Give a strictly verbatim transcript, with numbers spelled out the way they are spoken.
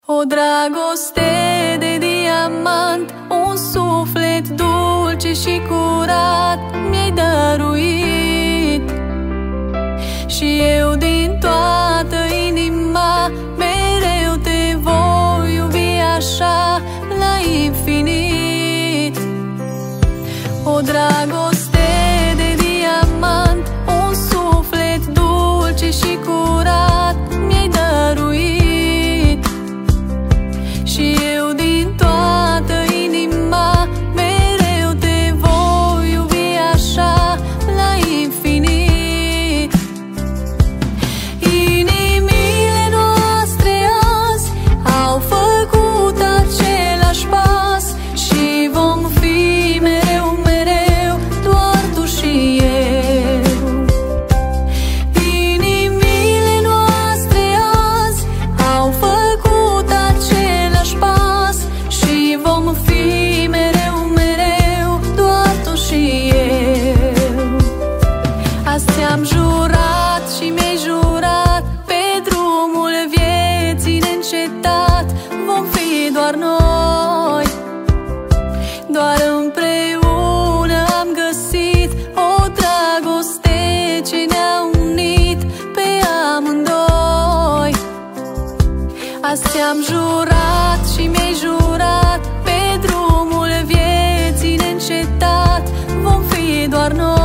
O dragoste de diamant, un suflet dulce și curat mi-ai dăruit. Și eu din toată inima mereu te voi iubi așa la infinit. O dragoste de diamant, un suflet dulce și curat mi-ai dăruit. Și eu din toată inima mereu te voi iubi așa la infinit. Inimile noastre azi au făcut același pas și vom fi mereu, mereu, doar tu și eu. Inimile noastre azi au făcut același pas și vom fi mereu, mereu, doar tu și eu. Azi ți-am jurat și mi-ai jurat, pe drumul vieții neîncetat vom fi doar noi. Doar împreună am găsit o dragoste ce ne-a unit pe amândoi. Azi ți-am jurat și mi-ai jurat, pe drumul vieții neîncetat vom fi doar noi.